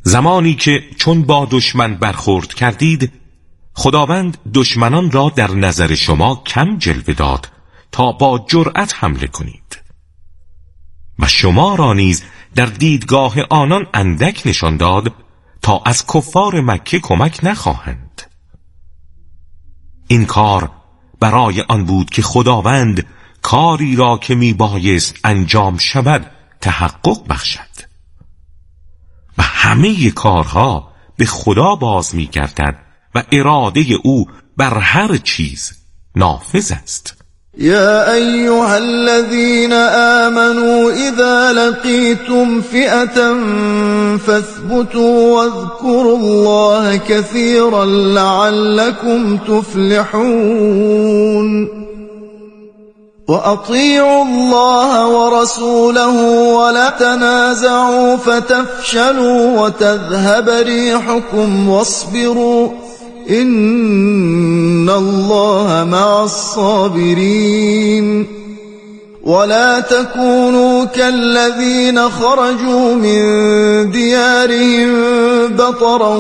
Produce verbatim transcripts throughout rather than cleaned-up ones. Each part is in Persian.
زمانی که چون با دشمن برخورد کردید، خداوند دشمنان را در نظر شما کم جلوه داد تا با جرأت حمله کنید و شما را نیز در دیدگاه آنان اندک نشان داد تا از کفار مکه کمک نخواهند. این کار برای آن بود که خداوند کاری را که می بایست انجام شود تحقق بخشد و همه کارها به خدا باز می گردد و اراده او بر هر چیز نافذ است. يا أيها الذين آمنوا إذا لقيتم فئة فاثبتوا واذكروا الله كثيرا لعلكم تفلحون وأطيعوا الله ورسوله ولا تنازعوا فتفشلوا وتذهب ريحكم واصبروا إن الله مع الصابرين ولا تكونوا كالذين خرجوا من ديارهم بطرا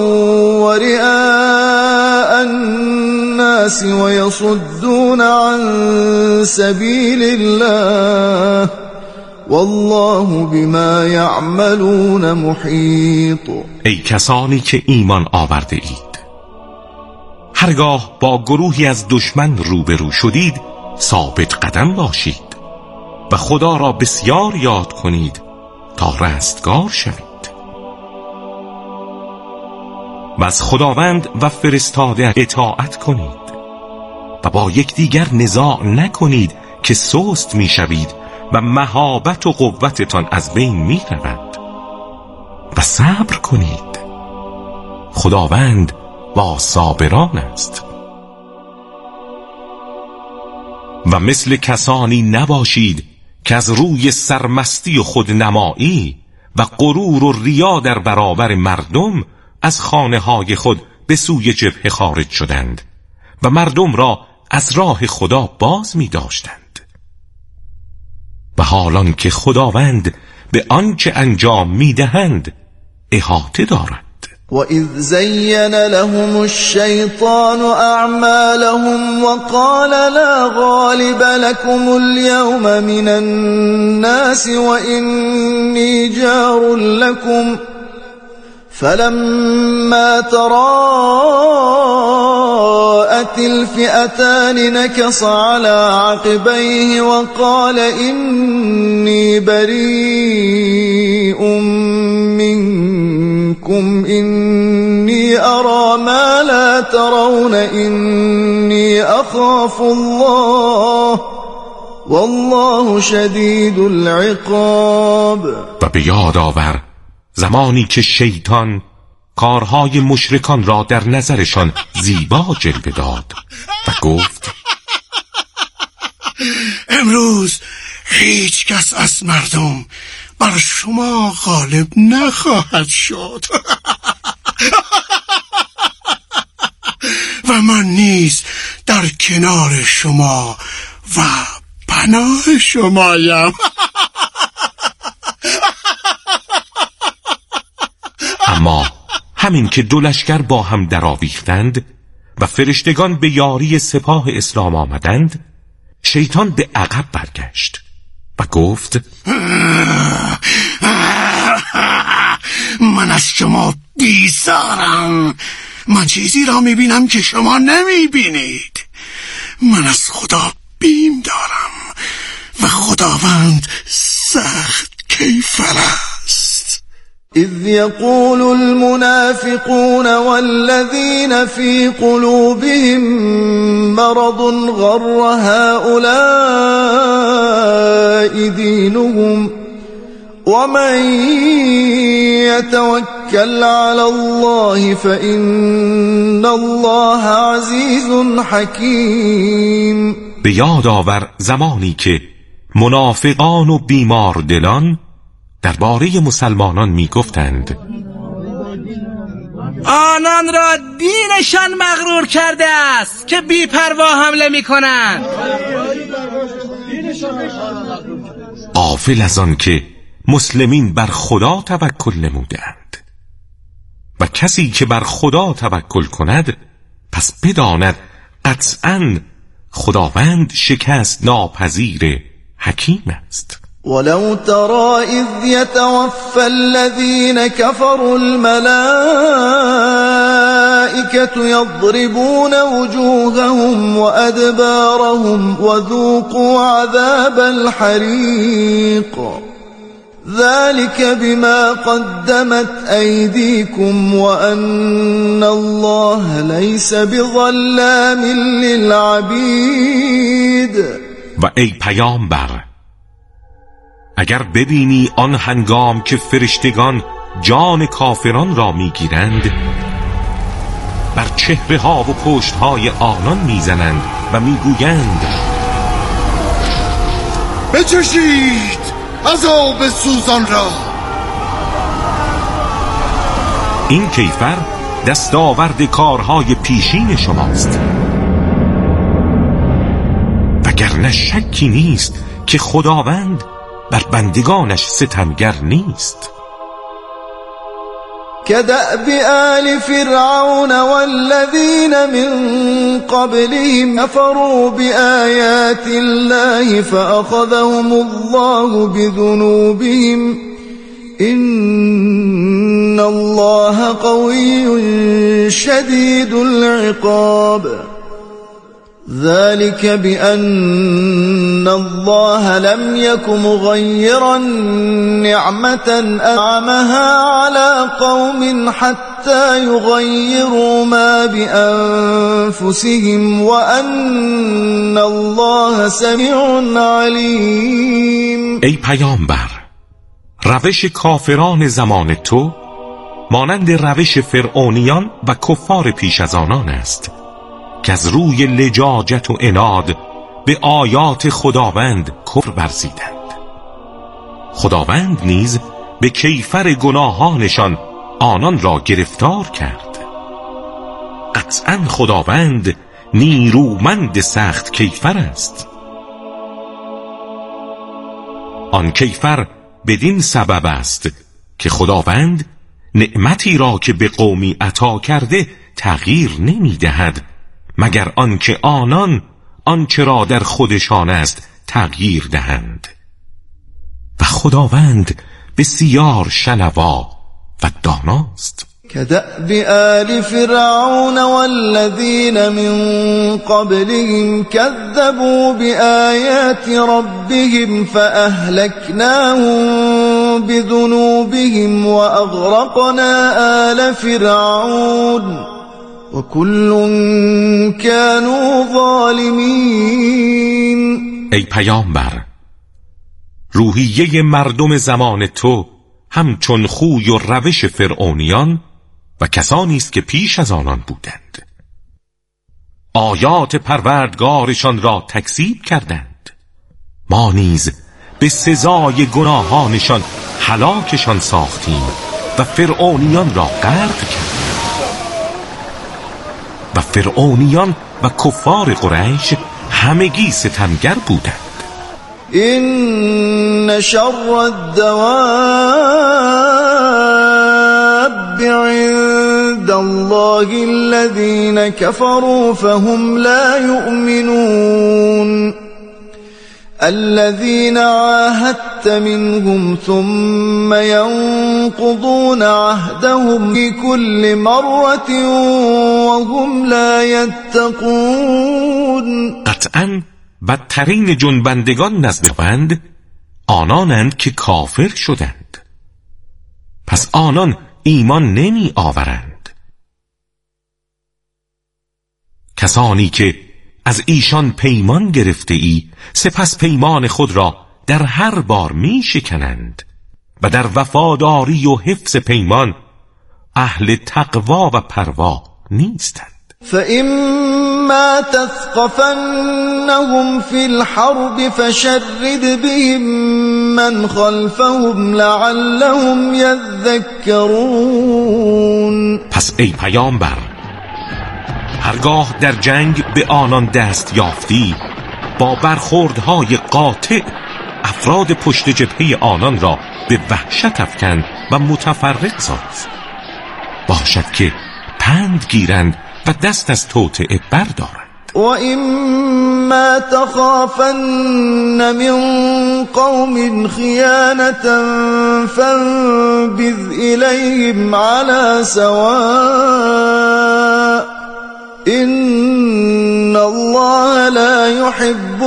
ورئاء الناس ويصدون عن سبيل الله والله بما يعملون محيط. ای کسانی که ایمان آورده اید، هرگاه با گروهی از دشمن روبرو شدید ثابت قدم باشید و خدا را بسیار یاد کنید تا رستگار شوید و از خداوند و فرستاده اطاعت کنید و با یکدیگر نزاع نکنید که سست می شوید و مهابت و قوتتان از بین می رود و صبر کنید. خداوند با صابران است. و مثل کسانی نباشید که از روی سرمستی و خودنمایی و غرور و ریا در برابر مردم از خانه های خود به سوی جبهه خارج شدند و مردم را از راه خدا باز می داشتند و حالان که خداوند به آنچه انجام می دهند احاطه دارد. وَإِذْ زَيَّنَ لَهُمُ الشَّيْطَانُ أَعْمَالَهُمْ وَقَالَ لَا غَالِبَ لَكُمُ الْيَوْمَ مِنَ النَّاسِ وَإِنِّي جَارٌ لَكُمْ فَلَمَّا تَرَاءَتِ الْفِئَتَانِ نَكَصَ عَلَى عَقِبَيْهِ وَقَالَ إِنِّي بَرِيءٌ منكم إني أرى ما لا ترون إني أخاف الله والله شدید العقاب. و به یاد آور زمانی که شیطان کارهای مشرکان را در نظرشان زیبا جلوه داد و گفت امروز هیچ کس از مردم بر شما غالب نخواهد شد و من نیز در کنار شما و پناه شمایم. اما همین که دو لشکر با هم درآویختند و فرشتگان به یاری سپاه اسلام آمدند، شیطان به عقب برگشت و گفت من از شما بیزارم. من چیزی را میبینم که شما نمیبینید. من از خدا بیم دارم و خداوند سخت کیفر است. اذ یقول المنافقون والذین فی قلوبهم مرض غر هؤلاء دینهم ومن يتوكل على الله فإن الله عزیز حکیم. به یاد آور زمانی که منافقان و بیمار دلان درباره مسلمانان می گفتند آنان را دینشان مغرور کرده است که بی پروا حمله می کنند، غافل از آن که مسلمین بر خدا توکل نمودند. و کسی که بر خدا توکل کند پس بداند قطعاً خداوند شکست ناپذیر حکیم است. ولو ترى إذ يتوفى الذين كفروا الملائكة يضربون وجوههم وأدبارهم وذوقوا عذاب الحريق ذلك بما قدمت أيديكم وأن الله ليس بظلام للعبيد. و ای پیامبر، اگر ببینی آن هنگام که فرشتگان جان کافران را میگیرند بر چهره ها و پشت های آنان میزنند و میگویند بچشید عذاب سوزان را. این کیفر دستاورد کارهای پیشین شماست، وگرنه شکی نیست که خداوند بر بندگانش ستمگر نیست. كدأب آل فرعون والذين من قبلهم كفروا بآيات الله فأخذهم الله بذنوبهم إن الله قوي شديد العقاب. ذلك بأن الله لم يك مغيرا نعمة أنعمها على قوم حتى يغيروا ما بأنفسهم وأن الله سميع عليم. ای پیامبر، روش کافران زمان تو مانند روش فرعونیان و کفار پیش از آنان است که از روی لجاجت و عناد به آیات خداوند کفر ورزیدند. خداوند نیز به کیفر گناهانشان آنان را گرفتار کرد. قطعاً خداوند نیرومند سخت کیفر است. آن کیفر بدین سبب است که خداوند نعمتی را که به قومی عطا کرده تغییر نمی دهد مگر آنکه آنان آنچه را در خودشان است تغییر دهند. و خداوند بسیار شنوا و داناست. كدأب آل فرعون والذين من قبلهم كذبوا بآيات ربهم فأهلكناهم بذنوبهم وأغرقنا آل فرعون وكل كانوا ظالمين. ای پیامبر، روحیه مردم زمان تو همچون خوی و روش فرعونیان و کسانی است که پیش از آنان بودند. آیات پروردگارشان را تکذیب کردند. ما نیز به سزای گناهانشان هلاکشان ساختیم و فرعونیان را غرق کردیم. و فرعونیان و کفار قریش همگی ستمگر بودند. إن شر الدواب عند الله الذين كفروا فهم لا يؤمنون الذين عاهدت منهم ثم ينقضون عهدهم في كل مرة وهم لا يتقون. قطعاً بدترین جنبندگان نزد خداوند آنانند که کافر شدند، پس آنان ایمان نمی آورند. کسانی که از ایشان پیمان گرفته ای سپس پیمان خود را در هر بار می شکنند و در وفاداری و حفظ پیمان اهل تقوا و پروا نیستند. فإما تثقفنهم في الحرب فشرد بهم من خلفهم لعلهم يذكرون. پس ای پیامبر، هرگاه در جنگ به آنان دست یافتی با برخوردهای قاطع افراد پشت جبهه آنان را به وحشت افکن و متفرق ساز باشد که پند گیرند و دست از توطئه بردارند. و اما تخافن من قوم خیانتا فانبذ الیهم علی سواء ان الله لا يحب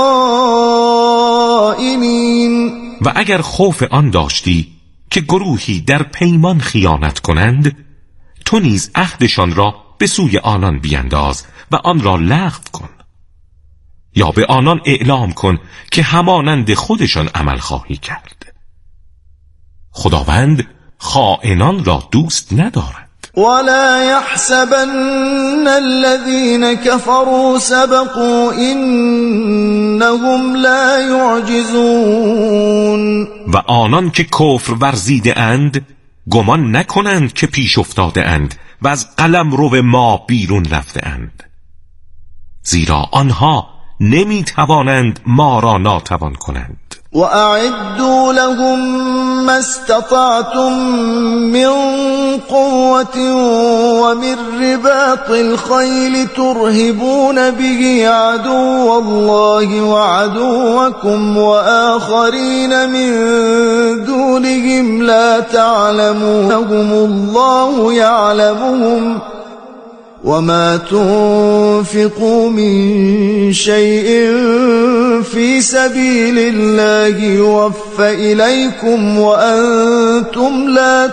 الخائنین. و اگر خوف آن داشتی که گروهی در پیمان خیانت کنند، تو نیز عهدشان را به سوی آنان بینداز و آن را لغو کن، یا به آنان اعلام کن که همانند خودشان عمل خواهی کرد. خداوند خائنان را دوست ندارد. ولا يحسبن الذين كفروا سبقوا انهم لا يعجزون. و آنان که کفر ورزیده اند گمان نکنند که پیش افتاده اند و از قلمرو ما بیرون رفته اند، زیرا آنها نمی توانند ما را ناتوان کنند. و اعدوا لهم ما استطعتم من قوة و من رباط الخیل ترهبون به عدو الله و عدوكم و آخرین من دونهم لا تعلمونهم الله يعلمهم وما تنفقوا من شيء في سبيل الله يوفى إليكم وأنتم لا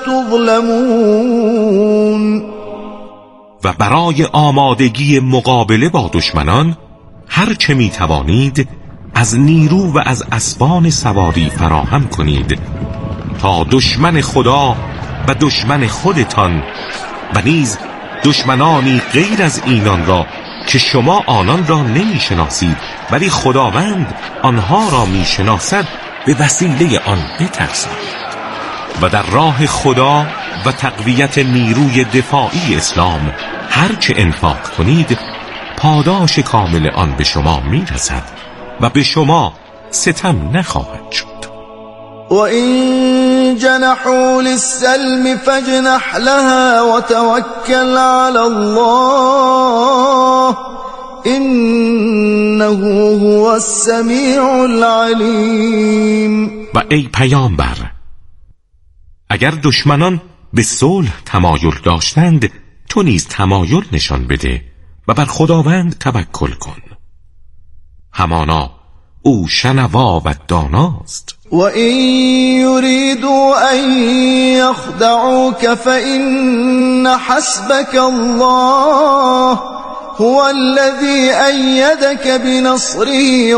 تظلمون. و برای آمادگی مقابله با دشمنان هر چه می توانید از نیرو و از اسبان سواری فراهم کنید تا دشمن خدا و دشمن خودتان و نیز دشمنانی غیر از اینان را که شما آنان را نمی شناسید ولی خداوند آنها را می شناسد به وسیله آن بترسید و در راه خدا و تقویت نیروی دفاعی اسلام هرچه انفاق کنید پاداش کامل آن به شما می رسد و به شما ستم نخواهد شد. وَإِن جَنَحُوا لِلسَّلْمِ فَاجْنَحْ لَهَا وَتَوَكَّلْ عَلَى اللَّهِ إِنَّهُ هُوَ السَّمِيعُ الْعَلِيمُ. و ای پیامبر، اگر دشمنان به صلح تمایل داشتند تو نیز تمایل نشان بده و بر خداوند توکل کن، همانا او شنوا و داناست. وَإِن يُرِيدُوا أَن يَخْدَعُوكَ فَإِنَّ حَسْبَكَ اللَّهُ هُوَ الَّذِي أَيَّدَكَ بِنَصْرِهِ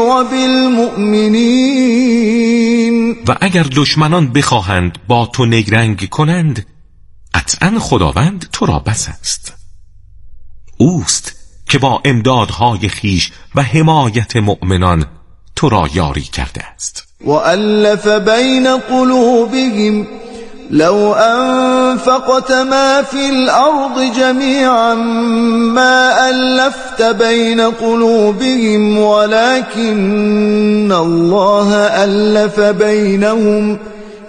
وَبِالْمُؤْمِنِينَ. و اگر دشمنان بخواهند با تو نگرنگ کنند قطعاً خداوند تو را بس است. اوست که با امدادهای خیش و حمایت مؤمنان تو را یاری کرده است. وَأَلَّفَ بَيْنَ قُلُوبِهِمْ لَوْ أَنفَقْتَ مَا فِي الْأَرْضِ جَمِيعًا مَا أَلَّفْتَ بَيْنَ قُلُوبِهِمْ وَلَكِنَّ اللَّهَ أَلَّفَ بَيْنَهُمْ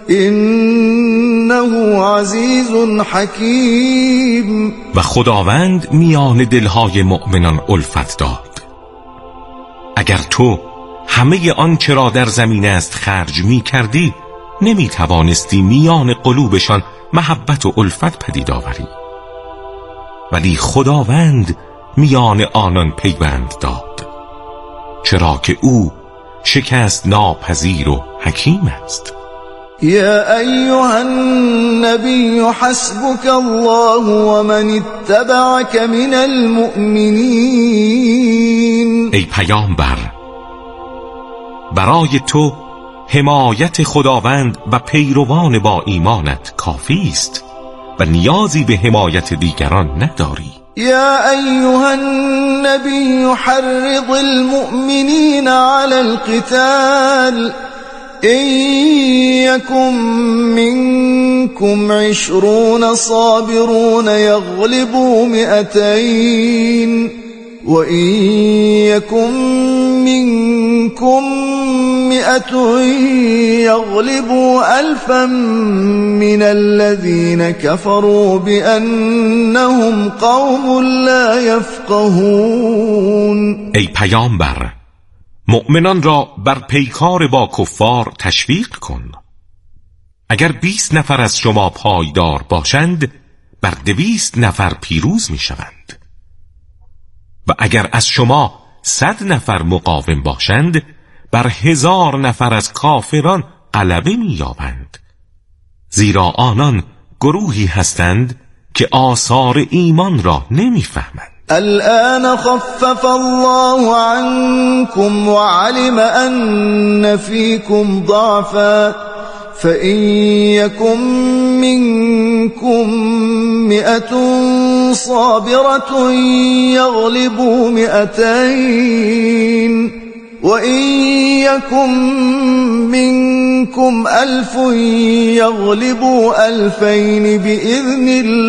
إِنَّهُ عَزِيزٌ حَكِيمٌ. و خداوند میان دلهای مؤمنان الفت داد. اگر تو همه آنچه را در زمین است خرج می کردی نمی توانستی میان قلوبشان محبت و الفت پدید آوری، ولی خداوند میان آنان پیوند داد، چرا که او شکست ناپذیر و حکیم است. يا أيها النبي حسبك الله ومن اتبعك من المؤمنين. ای پیامبر، برای تو حمایت خداوند و پیروان با ایمانت کافی است و نیازی به حمایت دیگران نداری. يا أيها النبي حرض المؤمنين على القتال إن يكن منكم عشرون صابرون يغلبوا مئتين وإن يكن منكم مئة يغلبوا ألفا من الذين كفروا بأنهم قوم لا يفقهون. ای پیامبر، مؤمنان را بر پیکار با کفار تشویق کن. اگر بیست نفر از شما پایدار باشند، بر دویست نفر پیروز می شوند. و اگر از شما صد نفر مقاوم باشند، بر هزار نفر از کافران غلبه می یابند. زیرا آنان گروهی هستند که آثار ایمان را نمی فهمند. الآن خفف الله عنكم وعلم أن فيكم ضعفا فإن يكن منكم مئة صابرة يغلبوا مئتين وإن يكن منكم ألف يغلبوا ألفين بإذن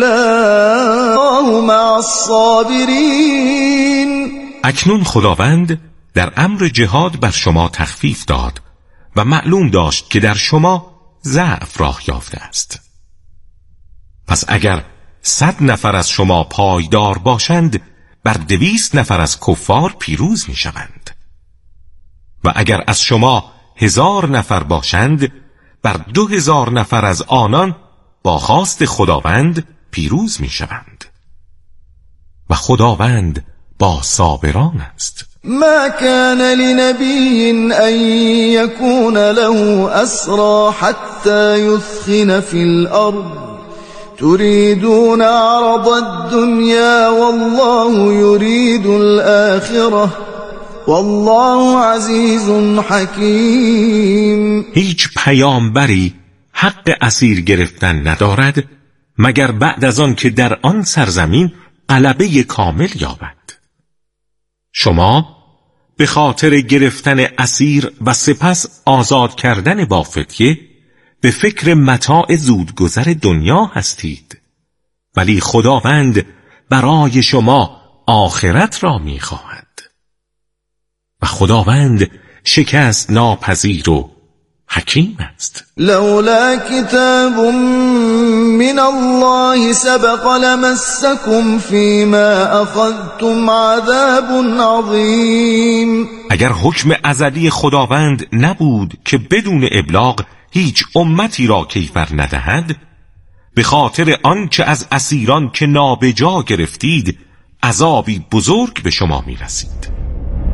الله مع الصابرين. اکنون خداوند در امر جهاد بر شما تخفیف داد و معلوم داشت که در شما ضعف راه یافته است. پس اگر صد نفر از شما پایدار باشند، بر دویست نفر از کفار پیروز می شوند. و اگر از شما هزار نفر باشند، بر دو هزار نفر از آنان با خواست خداوند پیروز می شوند. و خداوند با صابران است. ما كان لنبي أن يكون له أسرى حتى يثخن في الأرض تريدون عرض الدنيا والله يريد الآخرة والله عزيز حكيم. هیچ پیامبری حق اسیر گرفتن ندارد مگر بعد از آن که در آن سرزمین غلبه کامل یابد. شما به خاطر گرفتن اسیر و سپس آزاد کردن با فدیه به فکر متاع زودگذر دنیا هستید، ولی خداوند برای شما آخرت را می‌خواهد و خداوند شکست ناپذیر و حکیم است. لولا کتاب من الله سبق لمسكم فيما اخذتم عذاب عظیم. اگر حکم ازلی خداوند نبود که بدون ابلاغ هیچ امتی را کیفر ندهد، به خاطر آنچه از اسیران که نابجا گرفتید عذابی بزرگ به شما می رسید.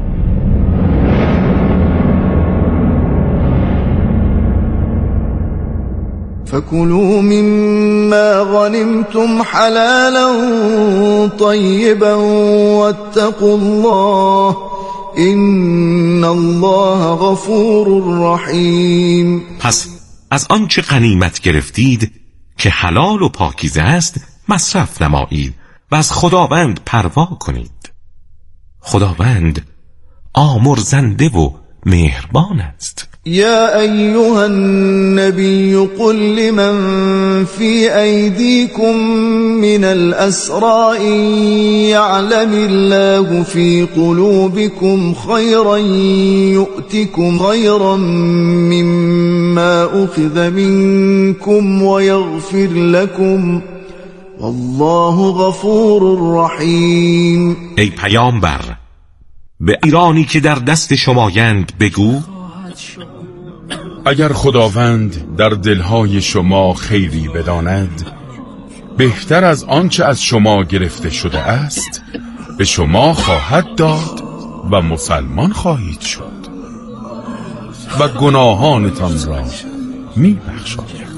فكلوا مما غنمتم حلالا طيبا واتقوا الله ان الله غفور رحیم. پس از آنچه غنیمت گرفتید که حلال و پاکیزه است مصرف نمایید و از خداوند پروا کنید. خداوند آمرزنده و مهربان است. يا أيها النبي قل لمن في أيديكم من الأسرى إن يعلم الله في قلوبكم خيرا يؤتكم خيرا مما أخذ منكم ويغفر لكم والله غفور رحيم. ای پیامبر، به ایرانی که در دست شمایند بگو اگر خداوند در دلهای شما خیری بداند، بهتر از آنچه از شما گرفته شده است به شما خواهد داد و مسلمان خواهید شد و گناهانتان را می بخشاید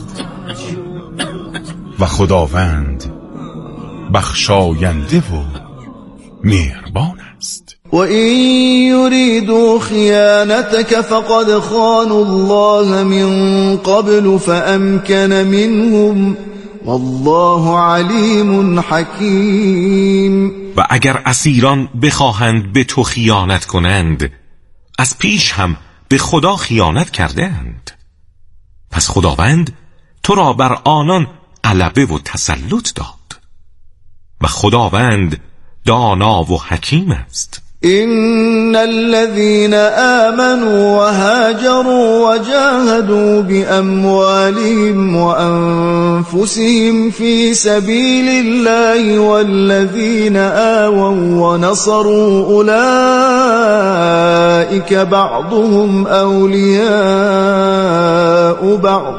و خداوند بخشاینده و مهربان است. وَإِن يُرِيدُوا خِيَانَتَكَ فَقَدْ خَانُوا اللَّهَ مِن قَبْلُ فَأَمْكَنَ مِنْهُمْ وَاللَّهُ عَلِيمٌ حَكِيمٌ. و اگر اسیران بخواهند به تو خیانت کنند، از پیش هم به خدا خیانت کردند. پس خداوند تو را بر آنان غلبه و تسلط داد و خداوند دانا و حکیم است. إن الذين آمنوا وهاجروا وجاهدوا بأموالهم وأنفسهم في سبيل الله والذين آووا ونصروا أولئك بعضهم أولياء بعض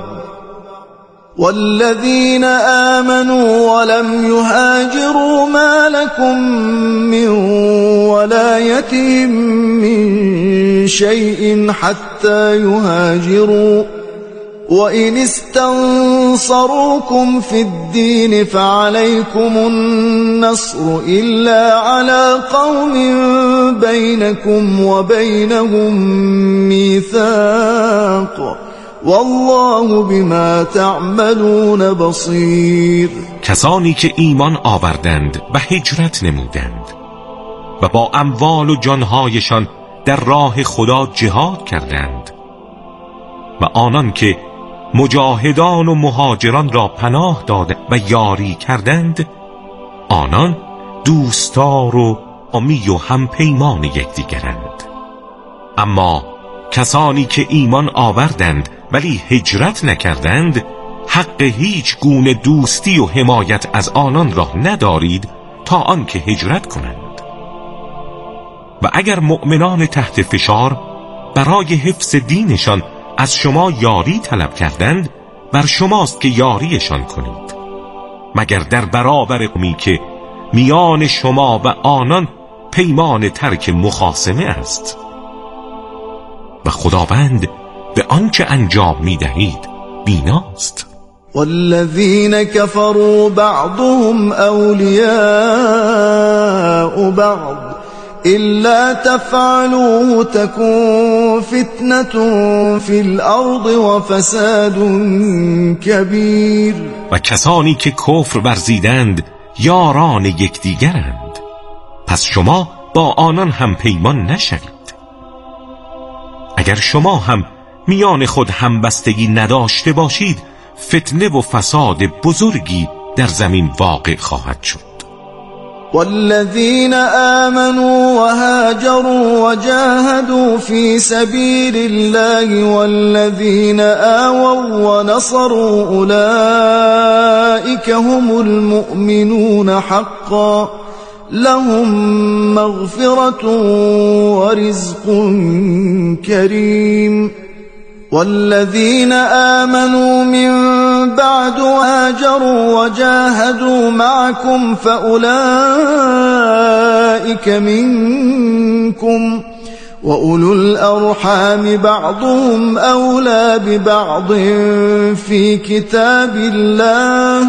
والذين آمنوا ولم يهاجروا ما لكم من ولايتهم من شيء حتى يهاجروا وإن استنصروكم في الدين فعليكم النصر إلا على قوم بينكم وبينهم ميثاق والله بما تعملون بصیر. کسانی که ایمان آوردند و هجرت نمودند و با اموال و جانهایشان در راه خدا جهاد کردند و آنان که مجاهدان و مهاجران را پناه دادند و یاری کردند، آنان دوستار و امی و هم پیمان یکدیگرند. اما کسانی که ایمان آوردند ولی هجرت نکردند، حق هیچ گونه دوستی و حمایت از آنان را ندارید تا آنکه هجرت کنند. و اگر مؤمنان تحت فشار برای حفظ دینشان از شما یاری طلب کردند، بر شماست که یاریشان کنید، مگر در برابر قومی که میان شما و آنان پیمان ترک مخاصمه است. و خداوند به آنچه انجام می‌دهید بیناست. والذین كفروا بعضهم اولیاء بعض إلا تفعلوه تكون فتنة في الأرض وفساد كبير. و کسانی که کفر ورزیدند یاران یکدیگرند، پس شما با آنان هم پیمان نشوید. اگر شما هم میان خود همبستگی نداشته باشید، فتنه و فساد بزرگی در زمین واقع خواهد شد. والذين آمنوا وهاجروا وجاهدوا في سبيل الله والذين آووا ونصروا أولئك هم المؤمنون حقا لهم مغفرة ورزق كريم. والذين آمنوا من بعد وهاجروا وجاهدوا معكم فأولئك منكم وأولو الأرحام بعضهم أولى ببعض في كتاب الله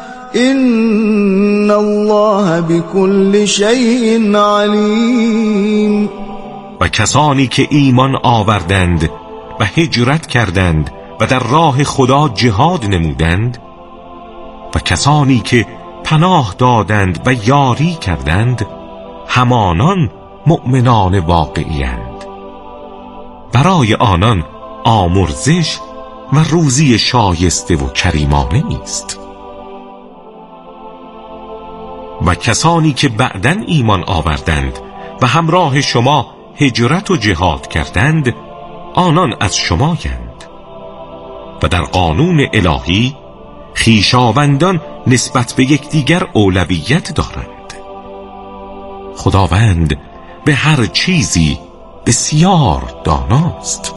إن الله بكل شيء عليم. و کسانی که ایمان آوردند و هجرت کردند و در راه خدا جهاد نمودند و کسانی که پناه دادند و یاری کردند، همانان مؤمنان واقعی اند. برای آنان آمرزش و روزی شایسته و کریمانه نیست. و کسانی که بعداً ایمان آوردند و همراه شما هجرت و جهاد کردند، آنان از شمایند. و در قانون الهی خویشاوندان نسبت به یکدیگر اولویت دارند. خداوند به هر چیزی بسیار داناست.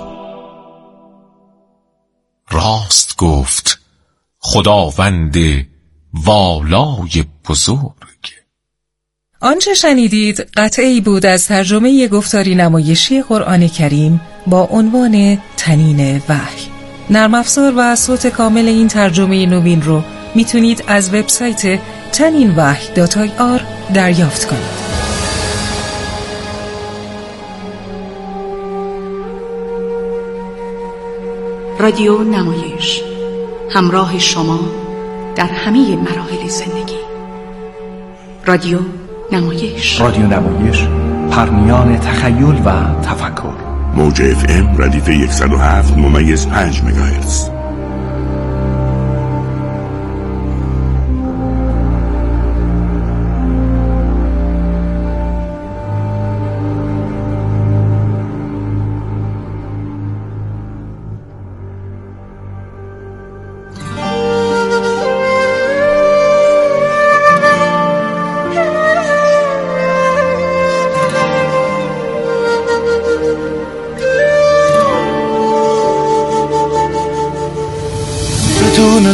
راست گفت خداوند والای بزرگ. آنچه شنیدید قطعی بود از ترجمه گفتاری نمایشی قرآن کریم با عنوان تنین وحی. نرم افزار و صوت کامل این ترجمه نوین رو میتونید از وبسایت تنین وحی دات آی آر دریافت کنید. رادیو نمایش، همراه شما در همه مراحل زندگی. رادیو نمایش رادیو نمایش، پرمیان تخیل و تفکر. موج اف ام ردیف صد و هفت ممیز پنج مگاهرتز.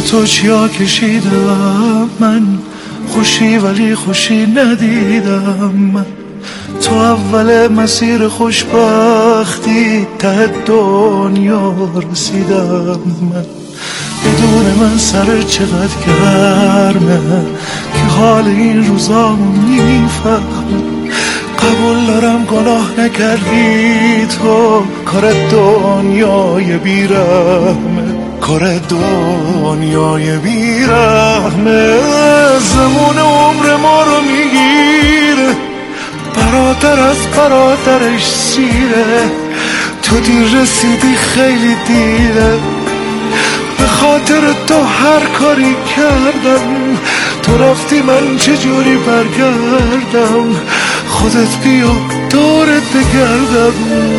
تو چیا کشیدم من، خوشی ولی خوشی ندیدم من. تو اول مسیر خوشبختی ته دنیا رسیدم من. بدون من سر چقدر گرمه که حال این روزامو میفهمم. قبول دارم گناه نکردی تو، کار دنیای بیرحمه، کار دنیای بیرحمه. زمان عمر ما رو میگیره، برادر از برادرش سیره. تو دیر رسیدی خیلی دیره، به خاطر تو هر کاری کردم. تو رفتی من چجوری برگردم، خودت بیا دورت بگردم.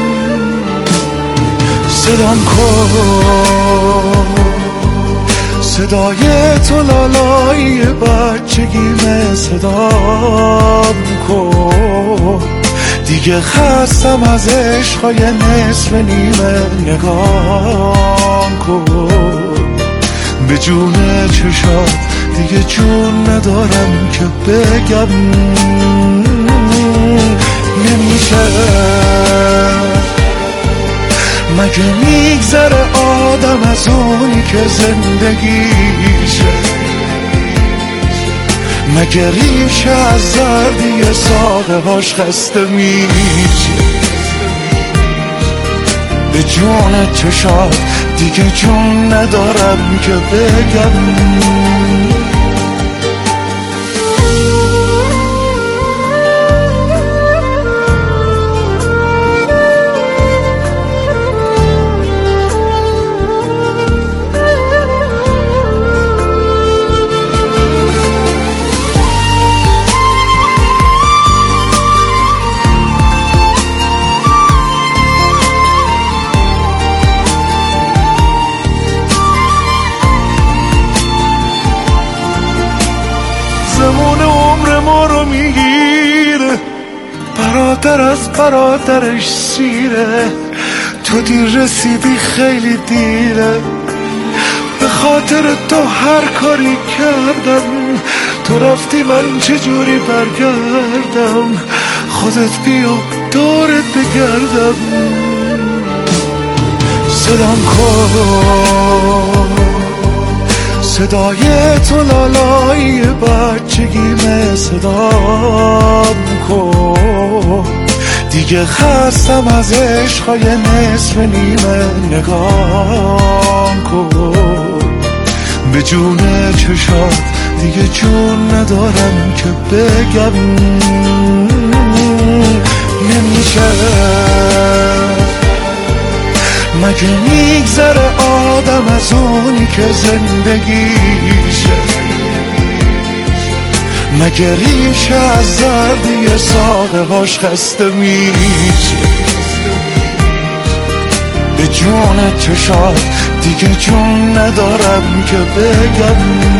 صدام کن صدای تو لالای بچگیمه، صدام کن دیگه خستم از عشقای نصف نیمه. نگام کن به جون چشات، دیگه جون ندارم که بگم. نمیشه مگه میگذره آدم از اونی که زندگیشه، مگه ریشه از زردی ساقه هاش خسته میشه. به جون چشات دیگه جون ندارم که بگم. برادر از برادرش سیره. تو دیر رسیدی خیلی دیره، به خاطر تو هر کاری کردم. تو رفتی من چجوری برگردم، خودت بیا دورت بگردم. صدام کن صدای تو لالای بچگیمه، صدام کن دیگه خستم از عشقای نصف نیمه. نگام کن به جون چشات، دیگه جون ندارم که بگم. نمیشه مگه میگذره آدم از اونی که زندگیشه، مگه ریشه از زردی ساقه هاش خسته میشه. به جون چشات دیگه جون ندارم که بگم.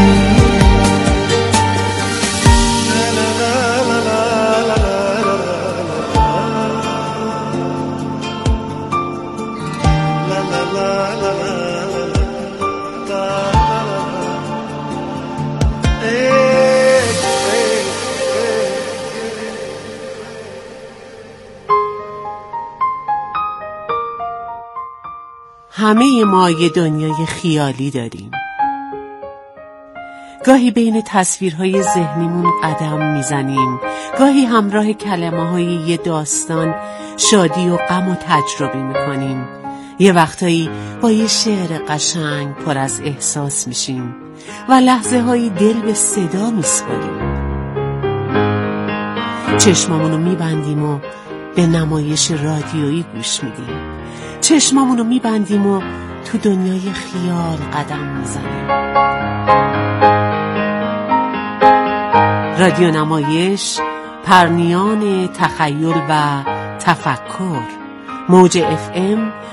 همه ما یه دنیای خیالی داریم. گاهی بین تصویرهای ذهنیمون قدم میزنیم، گاهی همراه کلمه‌های یه داستان شادی و غم و تجربه میکنیم. یه وقتایی با یه شعر قشنگ پر از احساس میشیم و لحظه هایی دل به صدا میسپاریم. چشمامونو میبندیم و به نمایش رادیویی گوش میدیم. چشمامونو میبندیم و تو دنیای خیال قدم میزنیم. رادیو نمایش، پرنیان تخیل و تفکر. موج اف ام